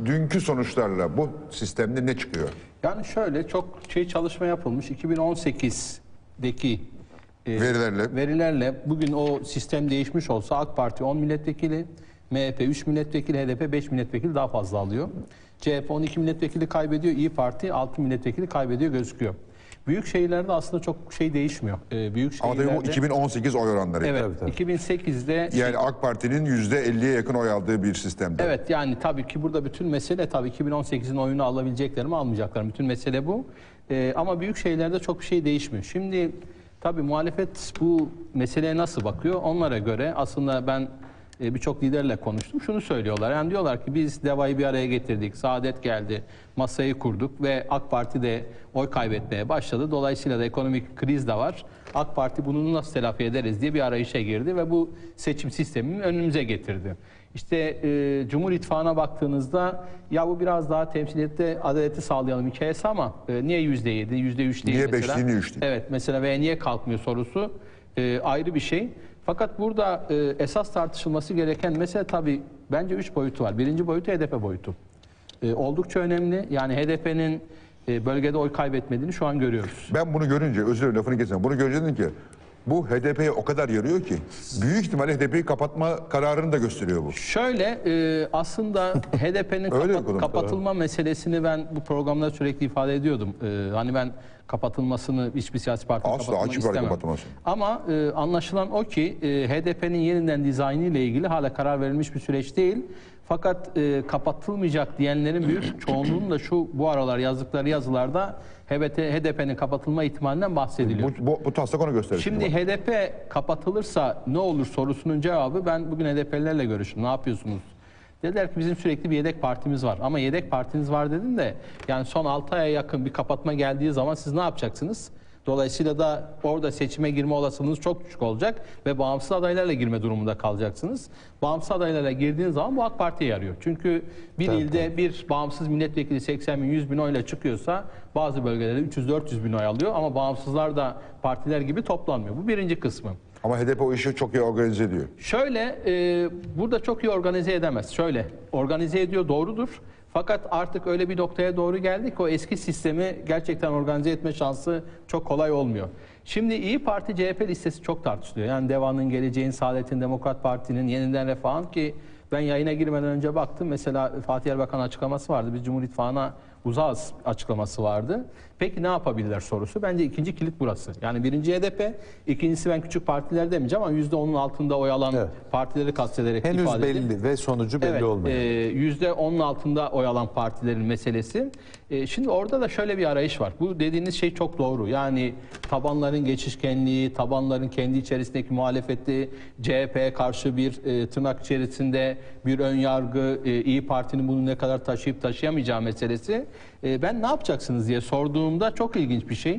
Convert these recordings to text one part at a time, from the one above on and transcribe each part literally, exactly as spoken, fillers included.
dünkü sonuçlarla bu sistemde ne çıkıyor? Yani şöyle çok şey çalışma yapılmış. iki bin on sekizdeki e, Verilerle. verilerle bugün o sistem değişmiş olsa AK Parti on milletvekili, M H P üç milletvekili, H D P beş milletvekili daha fazla alıyor. C H P on iki milletvekili kaybediyor, İYİ Parti altı milletvekili kaybediyor gözüküyor. Büyük şehirlerde aslında çok şey değişmiyor. Ee, büyük Ama şehirlerde... tabii bu iki bin on sekiz oy oranları. Evet, tabii, tabii. iki bin sekizde... Yani AK Parti'nin yüzde elliye yakın oy aldığı bir sistemde. Evet, yani tabii ki burada bütün mesele tabii iki bin on sekizin oyunu alabilecekler mi almayacaklar mı? Bütün mesele bu. Ee, ama büyük şehirlerde çok bir şey değişmiyor. Şimdi tabii muhalefet bu meseleye nasıl bakıyor? Onlara göre aslında ben e, birçok liderle konuştum. Şunu söylüyorlar. Yani diyorlar ki biz DEVA'yı bir araya getirdik. Saadet geldi. Masayı kurduk ve AK Parti de oy kaybetmeye başladı. Dolayısıyla da ekonomik kriz de var. AK Parti bunu nasıl telafi ederiz diye bir arayışa girdi ve bu seçim sistemini önümüze getirdi. İşte e, Cumhur İttifakı'na baktığınızda ya bu biraz daha temsiliyette adaleti sağlayalım hikayesi ama e, niye yüzde yedi, yüzde üç değil Niye mesela? beş değil, niye üç değil? Evet mesela ve niye kalkmıyor sorusu e, ayrı bir şey. Fakat burada e, esas tartışılması gereken mesele tabii bence üç boyutu var. Birinci boyutu H D P boyutu. E, oldukça önemli. Yani H D P'nin e, bölgede oy kaybetmediğini şu an görüyoruz. Ben bunu görünce, özür dilerim lafını keseceğim. Bunu görünce dedim ki bu H D P'ye o kadar yarıyor ki büyük ihtimalle H D P'yi kapatma kararını da gösteriyor bu. Şöyle e, aslında H D P'nin Öyle kapat- okudum. kapatılma meselesini ben bu programda sürekli ifade ediyordum. E, hani ben kapatılmasını hiçbir siyasi partinin Asla, kapatılmasını açık var istemem. kapatılmasını. Ama e, anlaşılan o ki e, H D P'nin yeniden dizaynı ile ilgili hala karar verilmiş bir süreç değil. Fakat e, kapatılmayacak diyenlerin büyük çoğunluğunun da şu bu aralar yazdıkları yazılarda H D P'nin kapatılma ihtimalinden bahsediliyor. Bu, bu, bu taslak onu gösterir. Şimdi H D P kapatılırsa ne olur sorusunun cevabı ben bugün H D P'lilerle görüştüm. Ne yapıyorsunuz? Dediler ki bizim sürekli bir yedek partimiz var. Ama yedek partiniz var dedin de yani son altı aya yakın bir kapatma geldiği zaman siz ne yapacaksınız? Dolayısıyla da orada seçime girme olasılığınız çok düşük olacak ve bağımsız adaylarla girme durumunda kalacaksınız. Bağımsız adaylarla girdiğiniz zaman bu AK Parti'ye yarıyor. Çünkü bir tabii, ilde tabii. bir bağımsız milletvekili seksen bin yüz bin oyla çıkıyorsa bazı bölgelerde üç yüz dört yüz bin oy alıyor ama bağımsızlar da partiler gibi toplanmıyor. Bu birinci kısmı. Ama H D P o işi çok iyi organize ediyor. Şöyle, e, burada çok iyi organize edemez. Şöyle, organize ediyor doğrudur. Fakat artık öyle bir noktaya doğru geldik ki o eski sistemi gerçekten organize etme şansı çok kolay olmuyor. Şimdi İYİ Parti C H P listesi çok tartışılıyor. Yani DEVA'nın, Geleceğin, Saadet'in, Demokrat Parti'nin, Yeniden Refah'ın ki ben yayına girmeden önce baktım. Mesela Fatih Erbakan açıklaması vardı. Biz Cumhur İttifakı'na uzağız açıklaması vardı. Peki ne yapabilirler sorusu. Bence ikinci kilit burası. Yani birinci H D P, ikincisi ben küçük partiler demeyeceğim ama yüzde onun altında oy alan evet. partileri kastederek henüz ifade belli edeyim. ve sonucu belli evet, olmuyor. yüzde onun altında oy alan partilerin meselesi. E, şimdi orada da şöyle bir arayış var. Bu dediğiniz şey çok doğru. Yani tabanların geçişkenliği, tabanların kendi içerisindeki muhalefeti, C H P'ye karşı bir e, tırnak içerisinde bir ön yargı, e, İYİ Parti'nin bunu ne kadar taşıyıp taşıyamayacağı meselesi. E, ben ne yapacaksınız diye sorduğumda çok ilginç bir şey.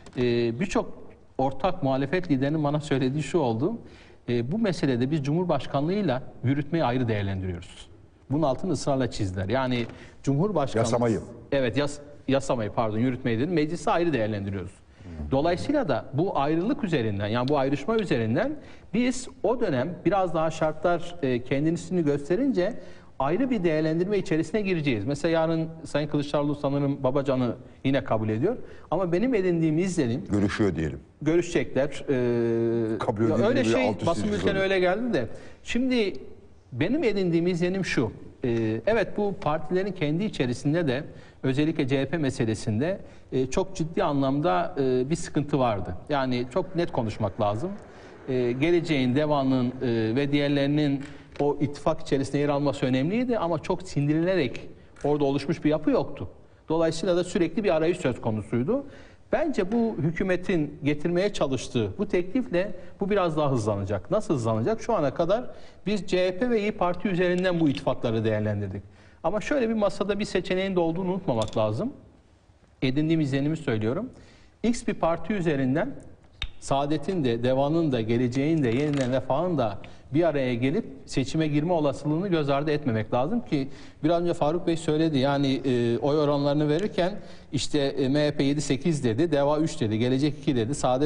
E, Birçok ortak muhalefet liderinin bana söylediği şu oldu. E, bu meselede biz Cumhurbaşkanlığıyla yürütmeyi ayrı değerlendiriyoruz. Bunun altını ısrarla çizdiler. Yani Cumhurbaşkanlığı... Yasamayı. Evet, yas, yasamayı pardon yürütmeyi dedim. Meclisi ayrı değerlendiriyoruz. Dolayısıyla da bu ayrılık üzerinden yani bu ayrışma üzerinden biz o dönem biraz daha şartlar e, kendisini gösterince ayrı bir değerlendirme içerisine gireceğiz. Mesela yarın Sayın Kılıçdaroğlu sanırım Babacan'ı yine kabul ediyor. Ama benim edindiğim izlenim... Görüşüyor diyelim. Görüşecekler. Ee, Kabul ya öyle edildiği bir şey alt üst basın ilişki bülteni olur. öyle geldi de. Şimdi benim edindiğim izlenim şu. Ee, evet bu partilerin kendi içerisinde de özellikle C H P meselesinde e, çok ciddi anlamda e, bir sıkıntı vardı. Yani çok net konuşmak lazım. E, geleceğin, Deva'nın e, ve diğerlerinin o ittifak içerisinde yer alması önemliydi ama çok sindirilerek orada oluşmuş bir yapı yoktu. Dolayısıyla da sürekli bir arayış söz konusuydu. Bence bu hükümetin getirmeye çalıştığı bu teklifle bu biraz daha hızlanacak. Nasıl hızlanacak? Şu ana kadar biz C H P ve İYİ Parti üzerinden bu ittifakları değerlendirdik. Ama şöyle bir masada bir seçeneğin de olduğunu unutmamak lazım. Edindiğim izlenimi söylüyorum. X bir parti üzerinden Saadet'in de, Deva'nın da, Geleceğin de, Yeniden Refah'ın da bir araya gelip seçime girme olasılığını göz ardı etmemek lazım ki biraz önce Faruk Bey söyledi. Yani e, oy oranlarını verirken işte e, M H P yedi sekiz dedi, Deva üç dedi, Gelecek iki dedi, Saadet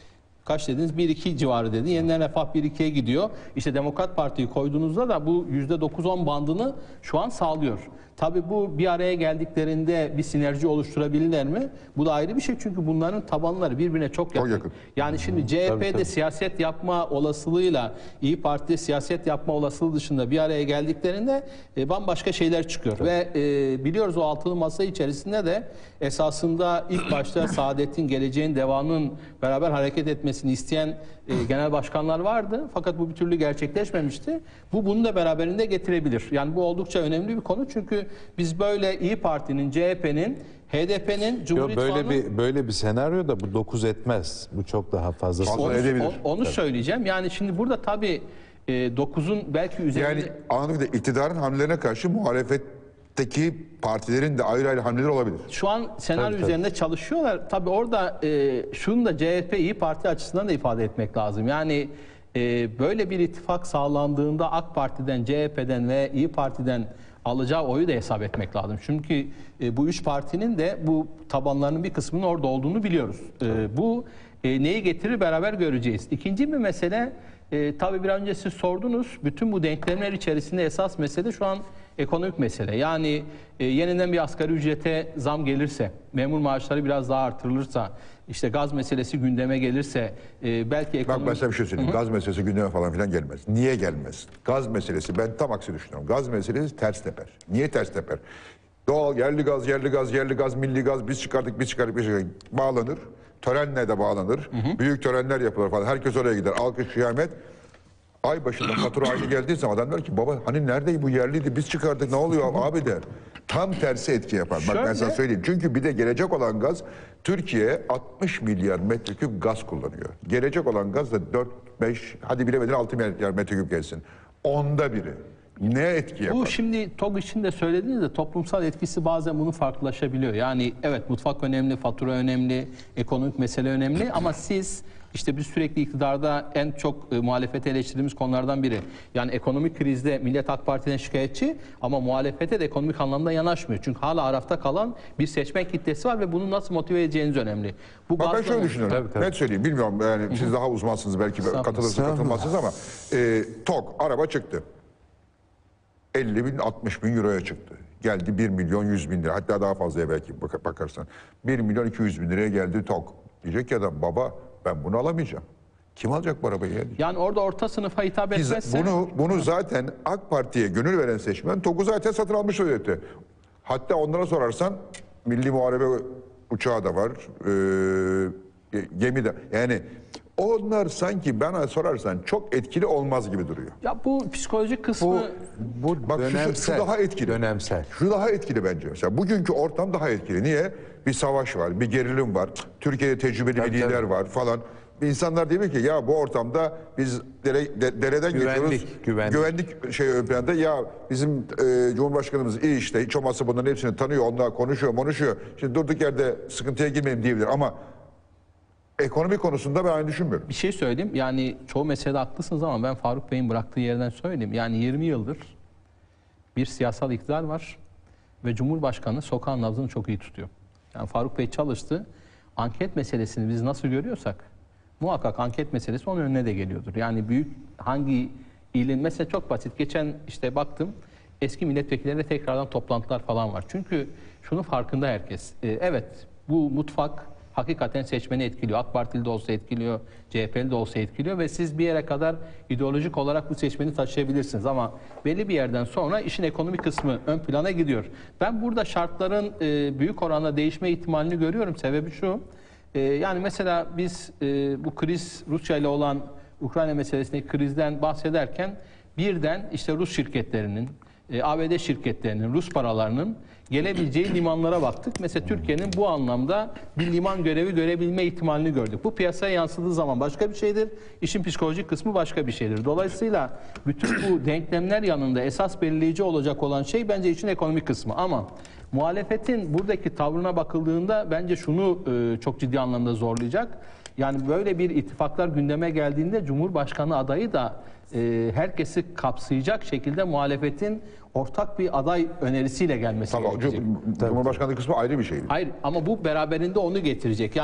kaç dediniz? bir iki civarı dedi. Yeniden Refah bir ikiye gidiyor. İşte Demokrat Parti'yi koyduğunuzda da bu yüzde dokuz on bandını şu an sağlıyor. Tabii bu bir araya geldiklerinde bir sinerji oluşturabilirler mi? Bu da ayrı bir şey çünkü bunların tabanları birbirine çok yakın. Çok yakın. Yani şimdi C H P'de siyaset yapma olasılığıyla İyi Parti'de siyaset yapma olasılığı dışında bir araya geldiklerinde e, bambaşka şeyler çıkıyor. Tabii. Ve e, biliyoruz o altılı masa içerisinde de esasında ilk başta Saadet'in, Geleceğin, Devam'ın beraber hareket etmesini isteyen e, genel başkanlar vardı. Fakat bu bir türlü gerçekleşmemişti. Bu bunu da beraberinde getirebilir. Yani bu oldukça önemli bir konu çünkü biz böyle İyi Parti'nin, C H P'nin, H D P'nin, Cumhur Yo, böyle İttifakı'nın... bir böyle bir senaryoda bu dokuz etmez. Bu çok daha fazla. Fazla Onu, edebilir. o- onu söyleyeceğim. Yani şimdi burada tabii e, dokuzun belki üzerinde... Yani anladığım kadarıyla iktidarın hamlelerine karşı muhalefetteki partilerin de ayrı ayrı hamleleri olabilir. Şu an senaryo Tabii, tabii. üzerinde çalışıyorlar. Tabii orada e, şunu da C H P İyi Parti açısından da ifade etmek lazım. Yani e, böyle bir ittifak sağlandığında AK Parti'den, C H P'den ve İyi Parti'den alacağı oyu da hesap etmek lazım. Çünkü e, bu üç partinin de bu tabanlarının bir kısmının orada olduğunu biliyoruz. E, bu e, neyi getirir beraber göreceğiz. İkinci bir mesele, e, tabii bir önce siz sordunuz. Bütün bu denklemler içerisinde esas mesele şu an ekonomik mesele. Yani e, yeniden bir asgari ücrete zam gelirse, memur maaşları biraz daha artırılırsa, işte gaz meselesi gündeme gelirse, e, belki Bak ekonomik... ben size bir şey söyleyeyim. Gaz meselesi gündeme falan filan gelmez. Niye gelmez? Gaz meselesi ben tam aksi düşünüyorum. Gaz meselesi ters teper. Niye ters teper? Doğal yerli gaz, yerli gaz, yerli gaz, milli gaz biz çıkardık, biz çıkardık, biz çıkardık. Bağlanır. Törenle de bağlanır. Büyük törenler yapılır falan. Herkes oraya gider. Alkış, kıyamet. Ay başında fatura aynı geldiği zaman adam der ki baba hani nerede bu yerliydi biz çıkardık ne oluyor abi der. Tam tersi etki yapar. Bak ben Şöyle- sana söyleyeyim. Çünkü bir de gelecek olan gaz Türkiye altmış milyar metreküp gaz kullanıyor. Gelecek olan gaz da dört beş hadi bilemedin altı milyar metreküp gelsin. Onda biri. Ne etki yapar? Bu şimdi TOG için de söylediğiniz de toplumsal etkisi bazen bunun farklılaşabiliyor. Yani evet mutfak önemli, fatura önemli, ekonomik mesele önemli ama siz işte biz sürekli iktidarda en çok e, muhalefete eleştirdiğimiz konulardan biri. Yani ekonomik krizde Millet AK Parti'den şikayetçi ama muhalefete de ekonomik anlamda yanaşmıyor. Çünkü hala arafta kalan bir seçmen kitlesi var ve bunu nasıl motive edeceğiniz önemli. Bu Bak ben gazla- şöyle düşünüyorum. Tabii, tabii. Net söyleyeyim bilmiyorum yani siz daha uzmansınız belki katılırsınız katılmazsınız ama e, TOG araba çıktı. elli bin altmış bin euroya çıktı. Geldi bir milyon yüz bin lira hatta daha fazlaya belki bak- bakarsan. bir milyon iki yüz bin liraya geldi TOG. Diyecek ki adam baba ben bunu alamayacağım. Kim alacak bu arabayı? Yani? Yani orada orta sınıfa hitap Biz etmezse... bunu bunu zaten AK Parti'ye gönül veren seçmen TOG'u zaten satın almış vaziyette. Hatta onlara sorarsan milli muharebe uçağı da var. E, gemi de. Yani onlar sanki bana sorarsan çok etkili olmaz gibi duruyor. Ya bu psikolojik kısmı... Bu bu Bak şu- şu dönemsel. daha etkili. Dönemsel. Şu daha etkili bence. Mesela bugünkü ortam daha etkili. Niye? Bir savaş var, bir gerilim var. Türkiye'de tecrübeli Tabii, bir lider tabii. var falan. İnsanlar diyor ki ya bu ortamda biz dere, de- dereden Güvenlik, geçiyoruz. güvenlik. Güvenlik şey ön planda. Ya bizim e, Cumhurbaşkanımız iyi işte hiç olmazsa bunların hepsini tanıyor. Onlar konuşuyor, konuşuyor. Şimdi durduk yerde sıkıntıya girmeyelim diyebilir ama ekonomi konusunda ben aynı düşünmüyorum. Bir şey söyleyeyim. Yani çoğu meselede haklısınız ama ben Faruk Bey'in bıraktığı yerden söyleyeyim. Yani yirmi yıldır bir siyasal iktidar var ve Cumhurbaşkanı sokağın nabzını çok iyi tutuyor. Yani Faruk Bey çalıştı. Anket meselesini biz nasıl görüyorsak muhakkak anket meselesi onun önüne de geliyordur. Yani büyük hangi ilin mesela çok basit. Geçen işte baktım eski milletvekilleriyle tekrardan toplantılar falan var. Çünkü şunun farkında herkes. Ee, evet bu mutfak hakikaten seçmeni etkiliyor. AK Partili de olsa etkiliyor, C H P'li de olsa etkiliyor ve siz bir yere kadar ideolojik olarak bu seçmeni taşıyabilirsiniz ama belli bir yerden sonra işin ekonomik kısmı ön plana gidiyor. Ben burada şartların e, büyük oranda değişme ihtimalini görüyorum. Sebebi şu, e, yani mesela biz e, bu kriz Rusya ile olan Ukrayna meselesindeki krizden bahsederken birden işte Rus şirketlerinin, e, A B D şirketlerinin, Rus paralarının gelebileceği limanlara baktık. Mesela Türkiye'nin bu anlamda bir liman görevi görebilme ihtimalini gördük. Bu piyasaya yansıdığı zaman başka bir şeydir. İşin psikolojik kısmı başka bir şeydir. Dolayısıyla bütün bu denklemler yanında esas belirleyici olacak olan şey bence işin ekonomik kısmı. Ama muhalefetin buradaki tavrına bakıldığında bence şunu e, çok ciddi anlamda zorlayacak. Yani böyle bir ittifaklar gündeme geldiğinde Cumhurbaşkanı adayı da e, herkesi kapsayacak şekilde muhalefetin ortak bir aday önerisiyle gelmesi Tamam, gerekecek. Cumhurbaşkanlığı kısmı ayrı bir şey. Hayır ama bu beraberinde onu getirecek. Yani